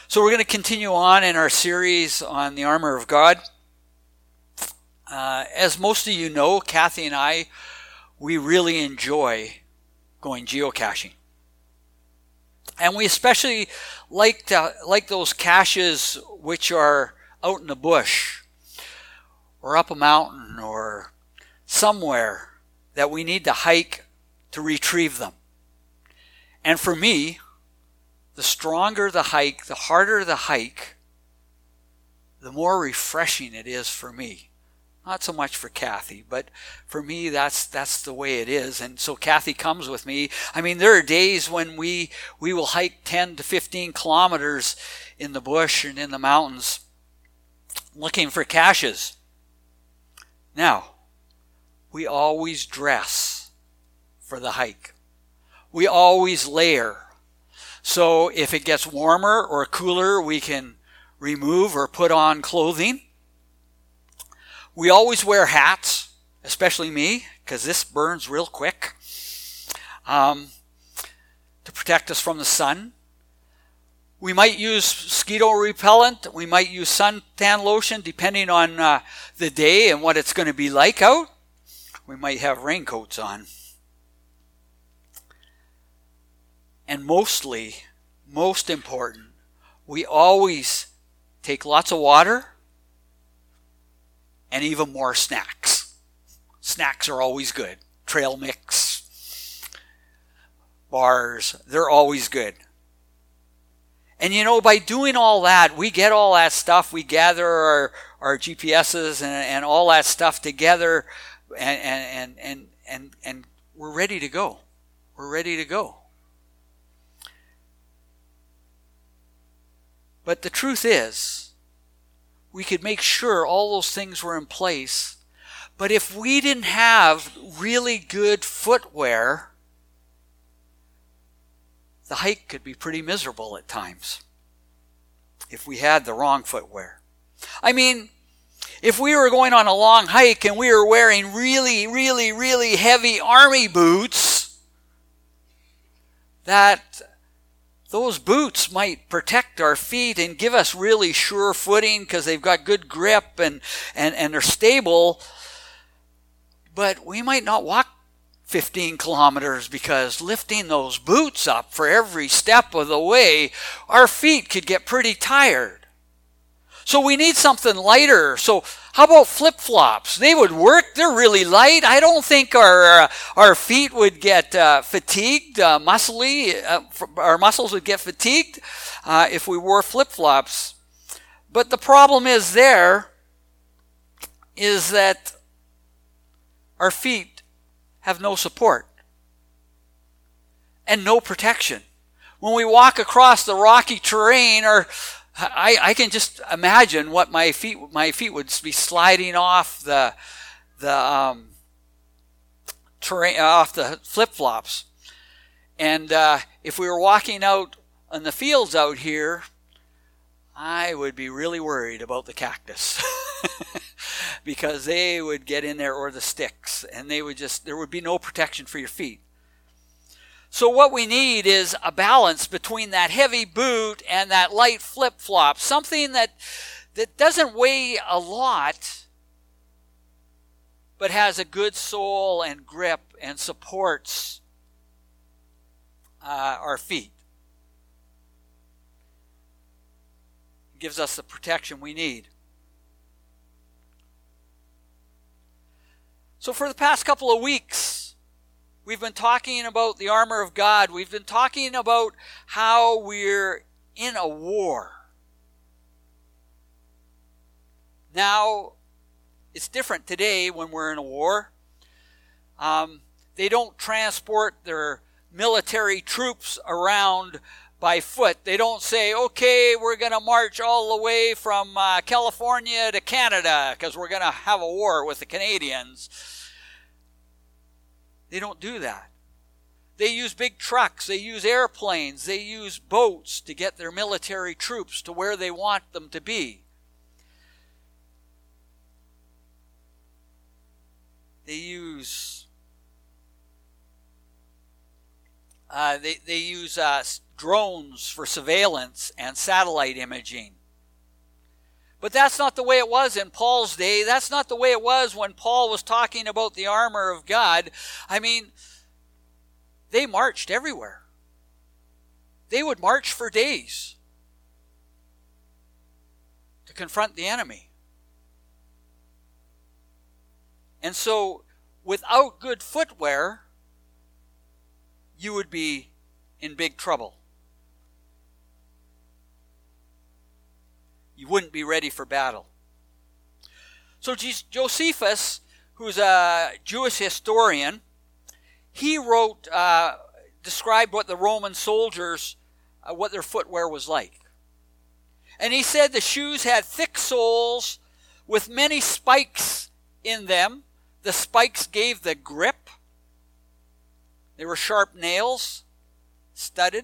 So we're going to continue on in our series on the armor of God. As most of you know, Kathy and I, we really enjoy going geocaching. And we especially like those caches which are out in the bush or up a mountain or somewhere that we need to hike to retrieve them. And for me, the stronger the hike, the harder the hike, the more refreshing it is for me. Not so much for Kathy, but for me, that's the way it is. And so Kathy comes with me. I mean, there are days when we will hike 10 to 15 kilometers in the bush and in the mountains looking for caches. Now, we always dress for the hike. We always layer. So if it gets warmer or cooler, we can remove or put on clothing. We always wear hats, especially me, because this burns real quick, to protect us from the sun. We might use mosquito repellent. We might use suntan lotion, depending on the day and what it's going to be like out. We might have raincoats on. And most important, we always take lots of water and even more snacks. Snacks are always good. Trail mix, bars, they're always good. And you know, by doing all that, we get all that stuff, we gather our GPSs and all that stuff together, and we're ready to go. We're ready to go. But the truth is, we could make sure all those things were in place. But if we didn't have really good footwear, the hike could be pretty miserable at times if we had the wrong footwear. I mean, if we were going on a long hike and we were wearing really, really, really heavy army boots, those boots might protect our feet and give us really sure footing because they've got good grip and they're stable. But we might not walk 15 kilometers because lifting those boots up for every step of the way, our feet could get pretty tired. So we need something lighter. So how about flip-flops? They would work. They're really light. I don't think our feet would get fatigued, muscly. Our muscles would get fatigued if we wore flip-flops. But the problem is that our feet have no support and no protection. When we walk across the rocky terrain, I can just imagine what my feet would be sliding off the terrain, off the flip-flops. And if we were walking out on the fields out here, I would be really worried about the cactus because they would get in there, or the sticks, and there would be no protection for your feet. So what we need is a balance between that heavy boot and that light flip-flop, something that doesn't weigh a lot, but has a good sole and grip and supports our feet. It gives us the protection we need. So for the past couple of weeks, we've been talking about the armor of God. We've been talking about how we're in a war. Now, it's different today when we're in a war. They don't transport their military troops around by foot. They don't say, okay, we're going to march all the way from California to Canada because we're going to have a war with the Canadians. They don't do that. They use big trucks, they use airplanes, they use boats to get their military troops to where they want them to be. They use drones for surveillance and satellite imaging. But that's not the way it was in Paul's day. That's not the way it was when Paul was talking about the armor of God. I mean, they marched everywhere. They would march for days to confront the enemy. And so, without good footwear, you would be in big trouble. You wouldn't be ready for battle. So Josephus, who's a Jewish historian, he wrote, described what the Roman soldiers, what their footwear was like. And he said the shoes had thick soles with many spikes in them. The spikes gave the grip. They were sharp nails, studded,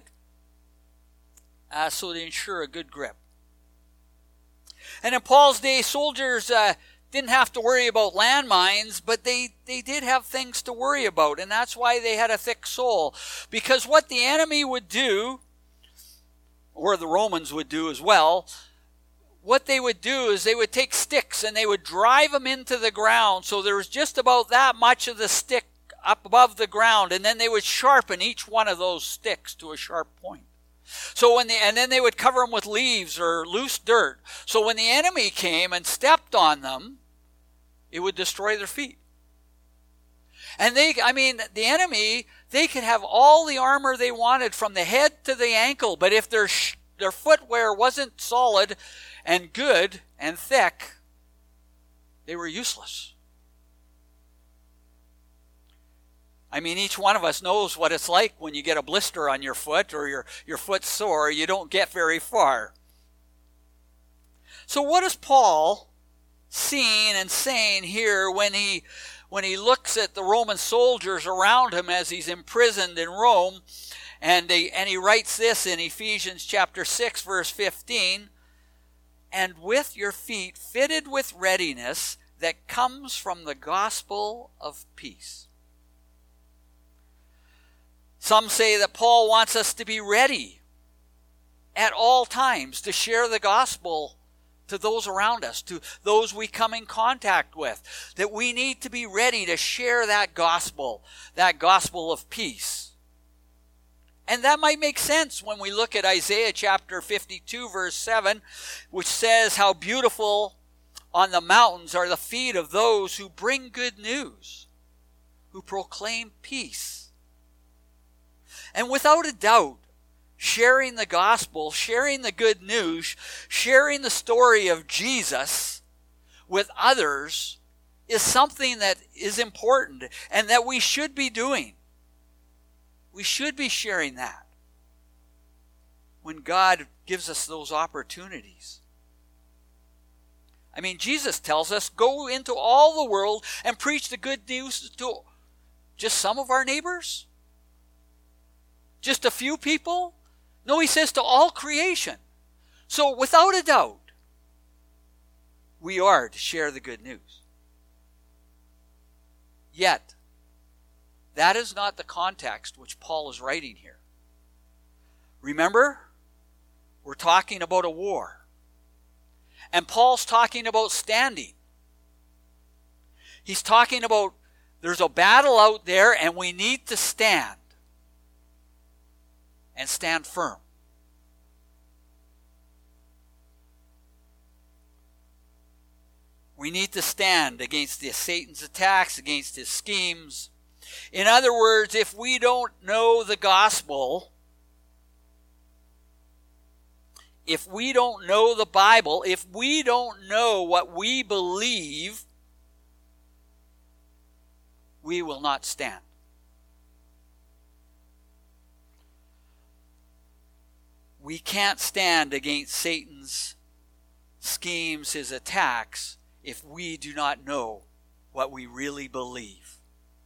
so they ensure a good grip. And in Paul's day, soldiers didn't have to worry about landmines, but they did have things to worry about, and that's why they had a thick sole. Because what the enemy would do, or the Romans would do as well, what they would do is they would take sticks and they would drive them into the ground, so there was just about that much of the stick up above the ground, and then they would sharpen each one of those sticks to a sharp point. So and then they would cover them with leaves or loose dirt. So when the enemy came and stepped on them, it would destroy their feet. And the enemy, they could have all the armor they wanted from the head to the ankle, but if their footwear wasn't solid and good and thick, they were useless. I mean, each one of us knows what it's like when you get a blister on your foot or your foot's sore. You don't get very far. So what is Paul seeing and saying here when he looks at the Roman soldiers around him as he's imprisoned in Rome? And he writes this in Ephesians chapter 6, verse 15. And with your feet fitted with readiness that comes from the gospel of peace. Some say that Paul wants us to be ready at all times to share the gospel to those around us, to those we come in contact with. That we need to be ready to share that gospel of peace. And that might make sense when we look at Isaiah chapter 52, verse 7, which says, how beautiful on the mountains are the feet of those who bring good news, who proclaim peace. And without a doubt, sharing the gospel, sharing the good news, sharing the story of Jesus with others is something that is important and that we should be doing. We should be sharing that when God gives us those opportunities. I mean, Jesus tells us, go into all the world and preach the good news to just some of our neighbors? Just a few people? No, he says to all creation. So without a doubt, we are to share the good news. Yet, that is not the context which Paul is writing here. Remember, we're talking about a war. And Paul's talking about standing. He's talking about there's a battle out there and we need to stand. And stand firm. We need to stand against Satan's attacks, against his schemes. In other words, if we don't know the gospel, if we don't know the Bible, if we don't know what we believe, we will not stand. We can't stand against Satan's schemes, his attacks, if we do not know what we really believe.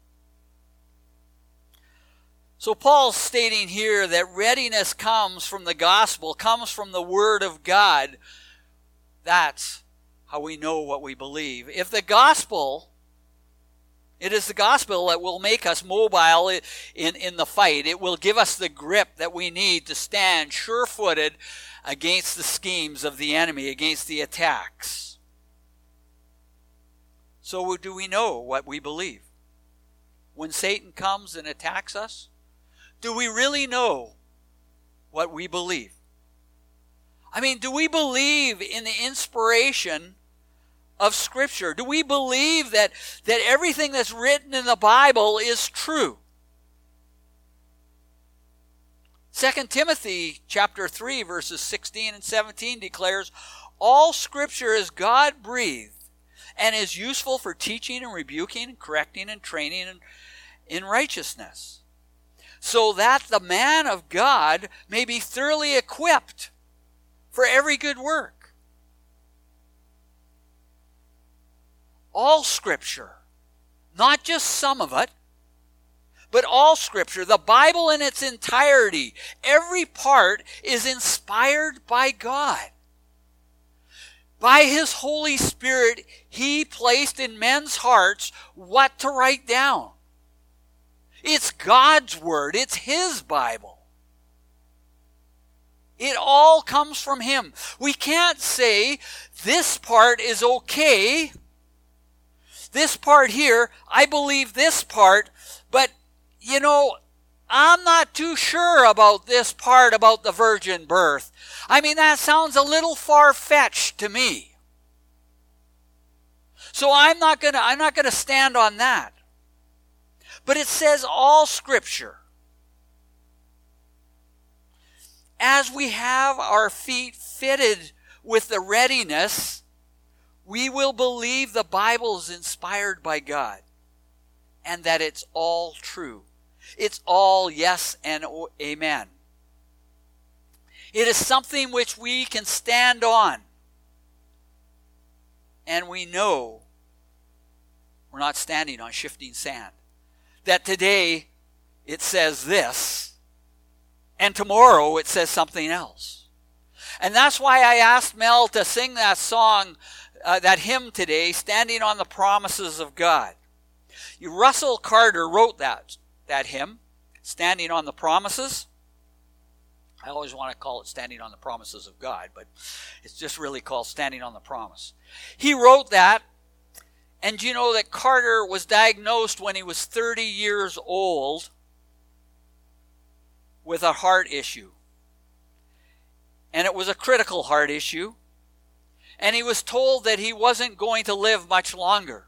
So Paul's stating here that readiness comes from the gospel, comes from the Word of God. That's how we know what we believe. If the gospel It is the gospel that will make us mobile in the fight. It will give us the grip that we need to stand sure-footed against the schemes of the enemy, against the attacks. So do we know what we believe? When Satan comes and attacks us, do we really know what we believe? I mean, do we believe in the inspiration of Scripture? Do we believe that everything that's written in the Bible is true? 2 Timothy chapter 3 verses 16 and 17 declares, all Scripture is God-breathed and is useful for teaching and rebuking and correcting and training in righteousness, so that the man of God may be thoroughly equipped for every good work. All Scripture, not just some of it, but all Scripture, the Bible in its entirety, every part is inspired by God. By His Holy Spirit, He placed in men's hearts what to write down. It's God's Word. It's His Bible. It all comes from Him. We can't say this part is okay. This part here, I believe this part, but, I'm not too sure about this part about the virgin birth. I mean, that sounds a little far-fetched to me. So I'm not gonna stand on that. But it says all Scripture. As we have our feet fitted with the readiness, we will believe the Bible is inspired by God and that it's all true. It's all yes and amen. It is something which we can stand on. And we know we're not standing on shifting sand. That today it says this, and tomorrow it says something else. And that's why I asked Mel to sing that song, that hymn today, Standing on the Promises of God. Russell Carter wrote that hymn, Standing on the Promises. I always want to call it Standing on the Promises of God, but it's just really called Standing on the Promise. He wrote that, and you know that Carter was diagnosed when he was 30 years old with a heart issue. And it was a critical heart issue. And he was told that he wasn't going to live much longer.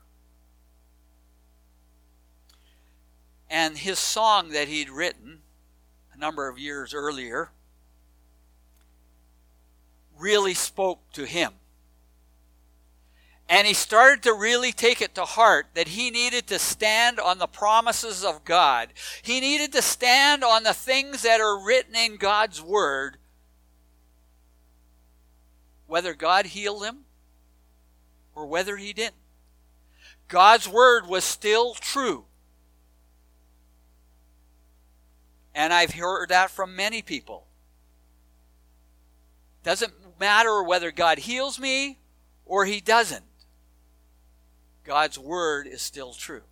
And his song that he'd written a number of years earlier really spoke to him. And he started to really take it to heart that he needed to stand on the promises of God. He needed to stand on the things that are written in God's Word, whether God healed him or whether He didn't. God's Word was still true. And I've heard that from many people. Doesn't matter whether God heals me or He doesn't. God's Word is still true.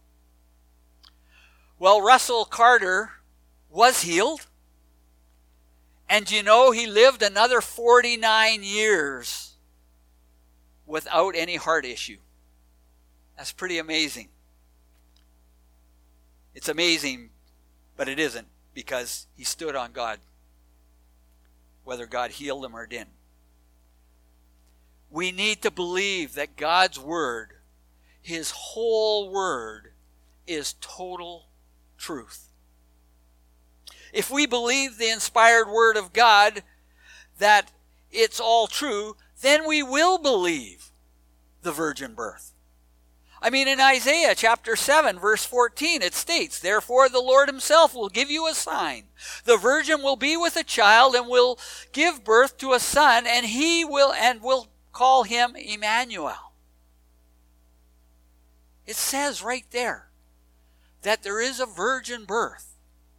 Well, Russell Carter was healed. And he lived another 49 years without any heart issue. That's pretty amazing. It's amazing, but it isn't, because he stood on God, whether God healed him or didn't. We need to believe that God's Word, His whole Word, is total truth. If we believe the inspired Word of God, that it's all true, then we will believe the virgin birth. I mean, in Isaiah chapter 7, verse 14, it states, "Therefore the Lord Himself will give you a sign. The virgin will be with a child and will give birth to a son, and will call him Emmanuel." It says right there that there is a virgin birth.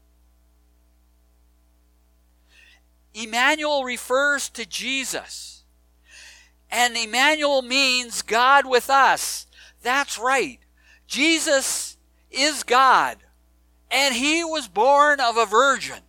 Emmanuel refers to Jesus. And Emmanuel means God with us. That's right. Jesus is God, and he was born of a virgin.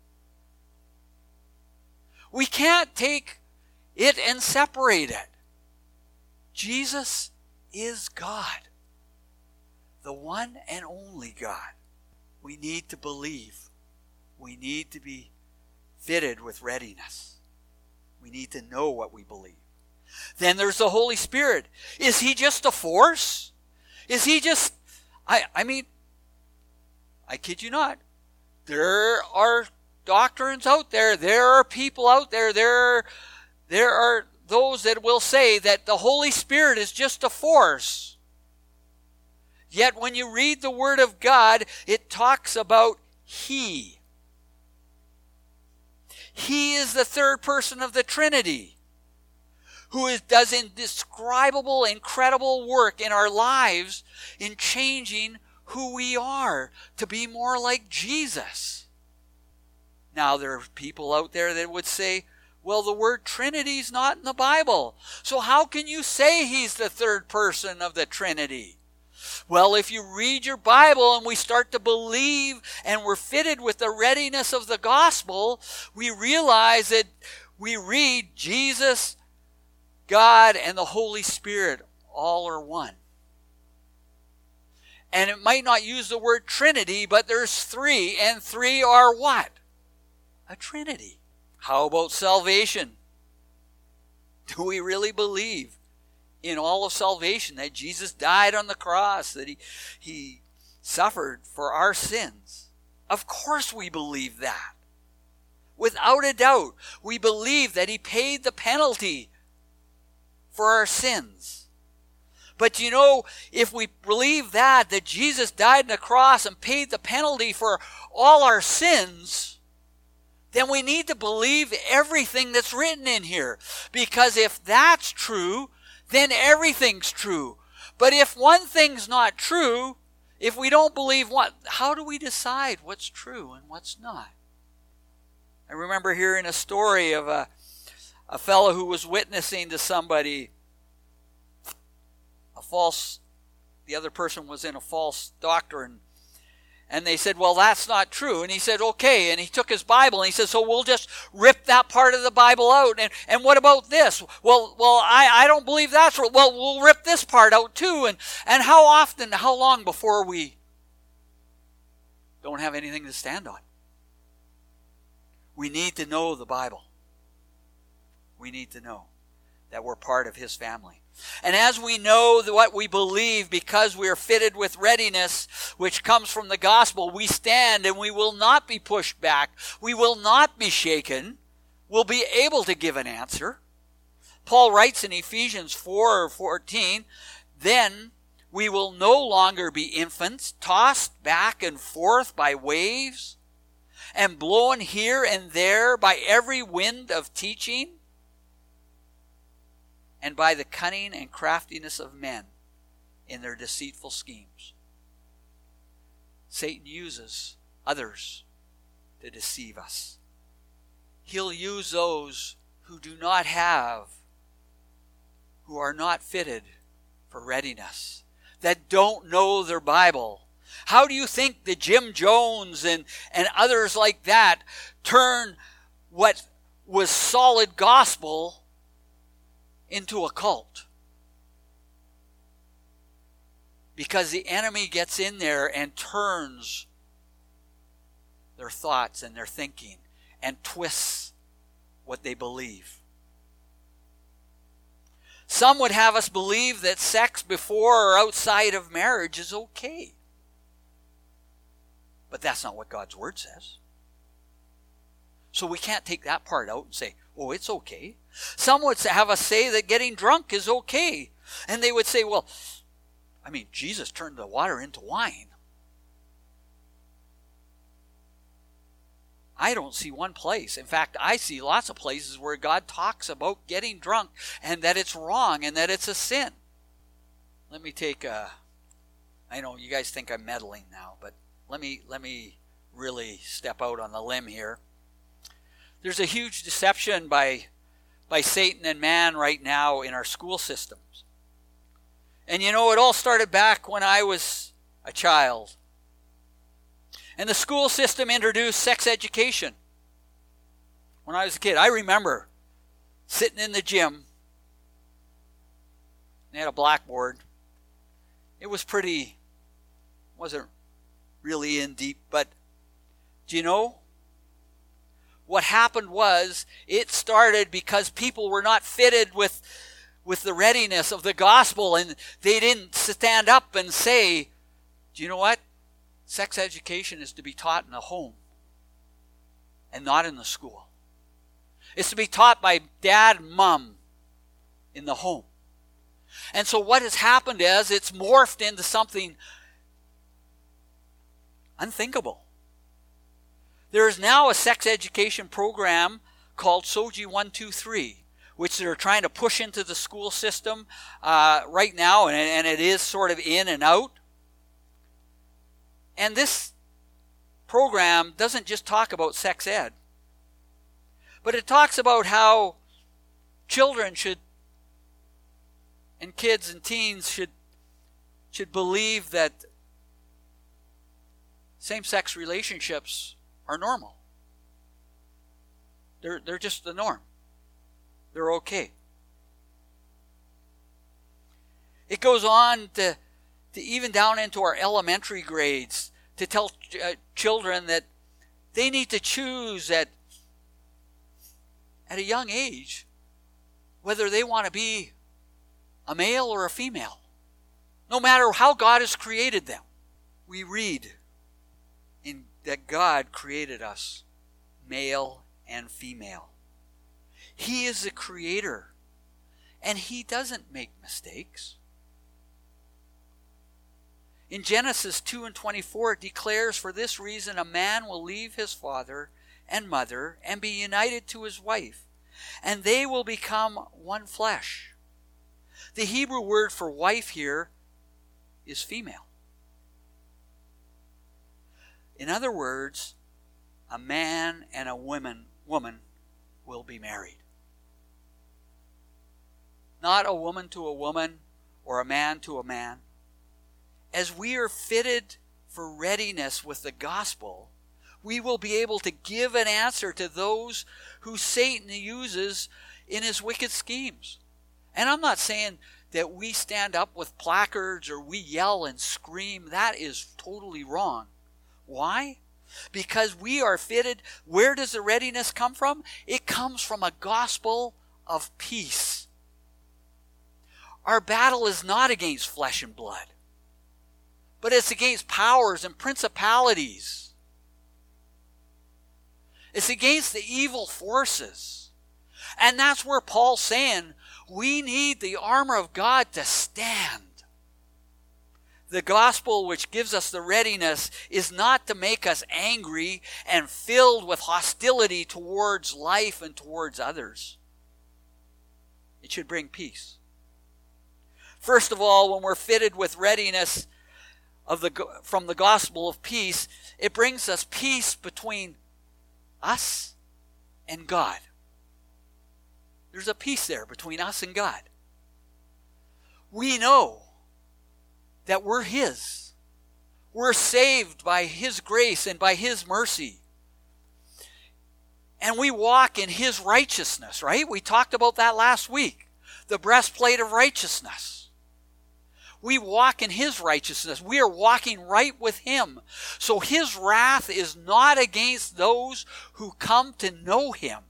We can't take it and separate it. Jesus is God, the one and only God. We need to believe. We need to be fitted with readiness. We need to know what we believe. Then there's the Holy Spirit. Is he just a force? Is he just, I mean, I kid you not. There are doctrines out there. There are people out there. There are those that will say that the Holy Spirit is just a force. Yet when you read the Word of God, it talks about He. He is the third person of the Trinity, who does indescribable, incredible work in our lives in changing who we are to be more like Jesus. Now, there are people out there that would say, well, the word Trinity is not in the Bible. So how can you say he's the third person of the Trinity? Well, if you read your Bible and we start to believe and we're fitted with the readiness of the gospel, we realize that we read Jesus, God, and the Holy Spirit all are one. And it might not use the word Trinity, but there's three, and three are what? A Trinity. How about salvation? Do we really believe in all of salvation, that Jesus died on the cross, that he suffered for our sins? Of course we believe that. Without a doubt, we believe that he paid the penalty for our sins. But you know, if we believe that Jesus died on the cross and paid the penalty for all our sins, then we need to believe everything that's written in here. Because if that's true, then everything's true. But if one thing's not true, if we don't believe one, how do we decide what's true and what's not? I remember hearing a story of a fellow who was witnessing to somebody the other person was in a false doctrine. And they said, well, that's not true. And he said, okay. And he took his Bible and he said, so we'll just rip that part of the Bible out. And what about this? Well, I don't believe that's true. Well, we'll rip this part out too. And how long before we don't have anything to stand on? We need to know the Bible. We need to know that we're part of his family. And as we know what we believe, because we are fitted with readiness, which comes from the gospel, we stand and we will not be pushed back. We will not be shaken. We'll be able to give an answer. Paul writes in Ephesians 4:14, then we will no longer be infants, tossed back and forth by waves, and blown here and there by every wind of teaching, and by the cunning and craftiness of men in their deceitful schemes. Satan uses others to deceive us. He'll use those who do not have, who are not fitted for readiness, that don't know their Bible. How do you think the Jim Jones and others like that turn what was solid gospel into a cult? Because the enemy gets in there and turns their thoughts and their thinking and twists what they believe. Some would have us believe that sex before or outside of marriage is okay. But that's not what God's Word says. So we can't take that part out and say, oh, it's okay. Some would have us say that getting drunk is okay. And they would say, well, I mean, Jesus turned the water into wine. I don't see one place. In fact, I see lots of places where God talks about getting drunk and that it's wrong and that it's a sin. Let me I know you guys think I'm meddling now, but let me really step out on the limb here. There's a huge deception by Satan and man right now in our school systems. And you know, it all started back when I was a child. And the school system introduced sex education. When I was a kid, I remember sitting in the gym. They had a blackboard. It was wasn't really in deep, but do you know? What happened was it started because people were not fitted with the readiness of the gospel, and they didn't stand up and say, do you know what? Sex education is to be taught in the home and not in the school. It's to be taught by dad and mom in the home. And so what has happened is it's morphed into something unthinkable. There is now a sex education program called SOGI 123, which they're trying to push into the school system right now, and it is sort of in and out. And this program doesn't just talk about sex ed, but it talks about how children and kids and teens should believe that same-sex relationships are normal. They're just the norm. They're okay. It goes on to even down into our elementary grades to tell children that they need to choose at a young age whether they want to be a male or a female, no matter how God has created them. We read that God created us male and female. He is the creator, and he doesn't make mistakes. In Genesis 2:24, it declares, "For this reason a man will leave his father and mother and be united to his wife, and they will become one flesh." The Hebrew word for wife here is female. In other words, a man and a woman will be married. Not a woman to a woman or a man to a man. As we are fitted for readiness with the gospel, we will be able to give an answer to those who Satan uses in his wicked schemes. And I'm not saying that we stand up with placards or we yell and scream. That is totally wrong. Why? Because we are fitted. Where does the readiness come from? It comes from a gospel of peace. Our battle is not against flesh and blood, but it's against powers and principalities. It's against the evil forces. And that's where Paul's saying we need the armor of God to stand. The gospel, which gives us the readiness, is not to make us angry and filled with hostility towards life and towards others. It should bring peace. First of all, when we're fitted with readiness from the gospel of peace, it brings us peace between us and God. There's a peace there between us and God. We know that we're His. We're saved by His grace and by His mercy. And we walk in His righteousness, right? We talked about that last week. The breastplate of righteousness. We walk in His righteousness. We are walking right with Him. So His wrath is not against those who come to know Him.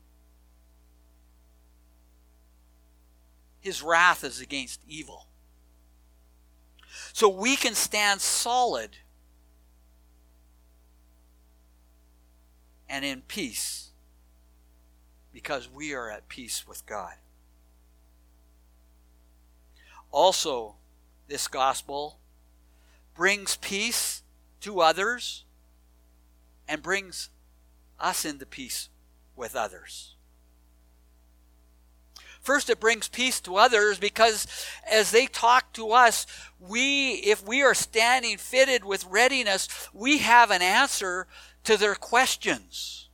His wrath is against evil. So we can stand solid and in peace because we are at peace with God. Also, this gospel brings peace to others and brings us into peace with others. First, it brings peace to others because as they talk to us, if we are standing fitted with readiness, we have an answer to their questions.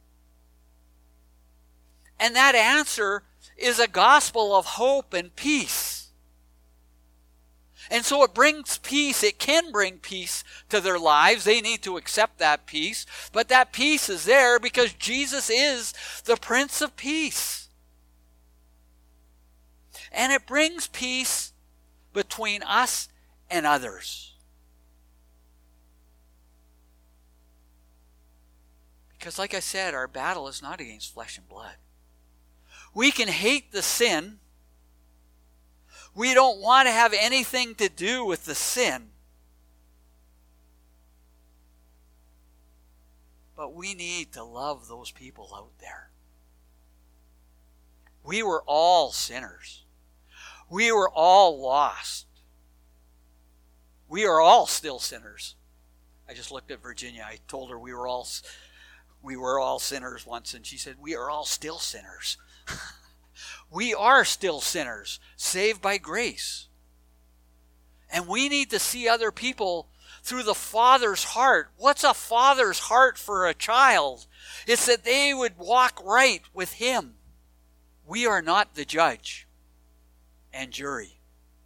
And that answer is a gospel of hope and peace. And so it brings peace. It can bring peace to their lives. They need to accept that peace. But that peace is there because Jesus is the Prince of Peace. And it brings peace between us and others. Because like I said, our battle is not against flesh and blood. We can hate the sin. We don't want to have anything to do with the sin. But we need to love those people out there. We were all sinners. We were all lost. We are all still sinners. I just looked at Virginia. I told her we were all sinners once, and she said, we are all still sinners. We are still sinners, saved by grace. And we need to see other people through the Father's heart. What's a father's heart for a child? It's that they would walk right with Him. We are not the judge and jury.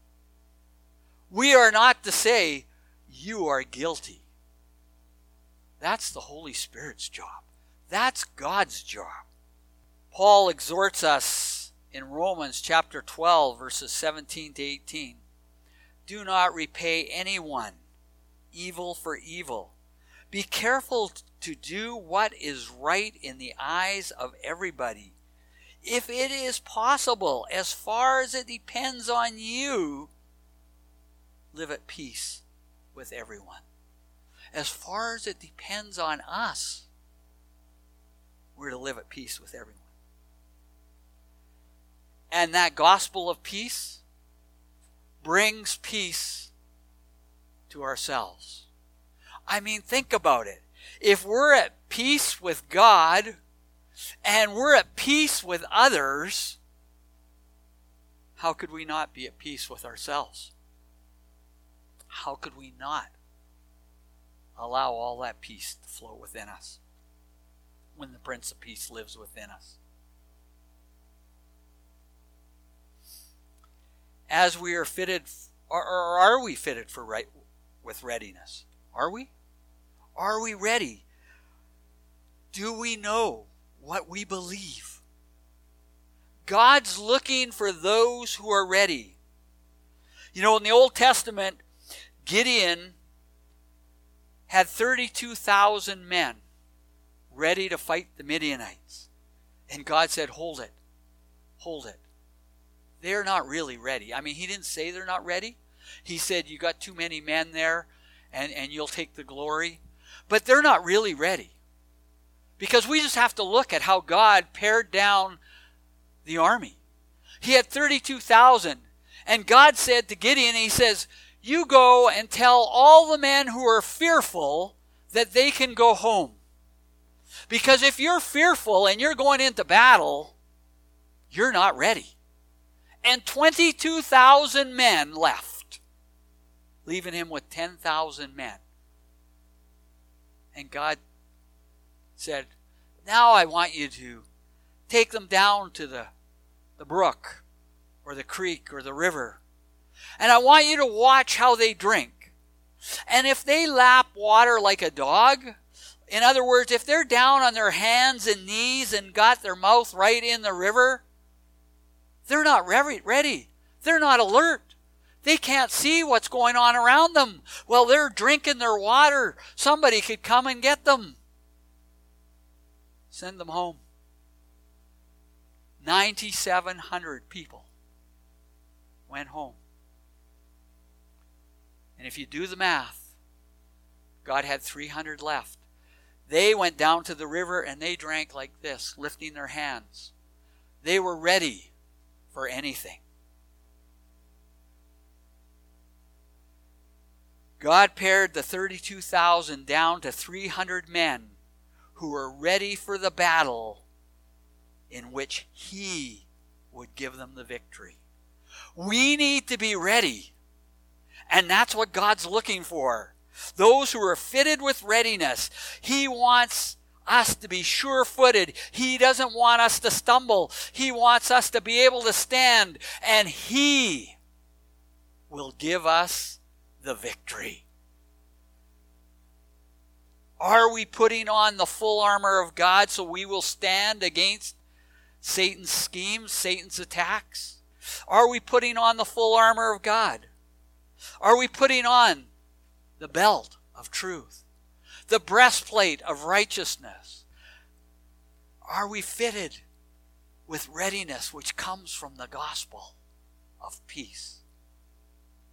We are not to say, you are guilty. That's the Holy Spirit's job. That's God's job. Paul exhorts us in Romans chapter 12, verses 17 to 18. Do not repay anyone evil for evil. Be careful to do what is right in the eyes of everybody. If it is possible, as far as it depends on you, live at peace with everyone. As far as it depends on us, we're to live at peace with everyone. And that gospel of peace brings peace to ourselves. I mean, think about it. If we're at peace with God and we're at peace with others, how could we not be at peace with ourselves? How could we not allow all that peace to flow within us when the Prince of Peace lives within us? As we are fitted, or are we fitted for with readiness? Are we? Are we ready? Do we know what we believe? God's looking for those who are ready. You know, in the Old Testament, Gideon had 32,000 men ready to fight the Midianites. And God said, hold it. Hold it. They're not really ready. I mean, He didn't say they're not ready. He said, you got too many men there and you'll take the glory. But they're not really ready. Because we just have to look at how God pared down the army. He had 32,000. And God said to Gideon, He says, you go and tell all the men who are fearful that they can go home. Because if you're fearful and you're going into battle, you're not ready. And 22,000 men left, leaving him with 10,000 men. And God said, now I want you to take them down to the brook or the creek or the river. And I want you to watch how they drink. And if they lap water like a dog, in other words, if they're down on their hands and knees and got their mouth right in the river, they're not ready. They're not alert. They can't see what's going on around them. Well, they're drinking their water. Somebody could come and get them. Send them home. 9,700 people went home. And if you do the math, God had 300 left. They went down to the river and they drank like this, lifting their hands. They were ready for anything. God pared the 32,000 down to 300 men who were ready for the battle in which He would give them the victory. We need to be ready. And that's what God's looking for. Those who are fitted with readiness. He wants us to be sure-footed. He doesn't want us to stumble. He wants us to be able to stand. And He will give us the victory. Are we putting on the full armor of God so we will stand against Satan's schemes, Satan's attacks? Are we putting on the full armor of God? Are we putting on the belt of truth, the breastplate of righteousness? Are we fitted with readiness which comes from the gospel of peace?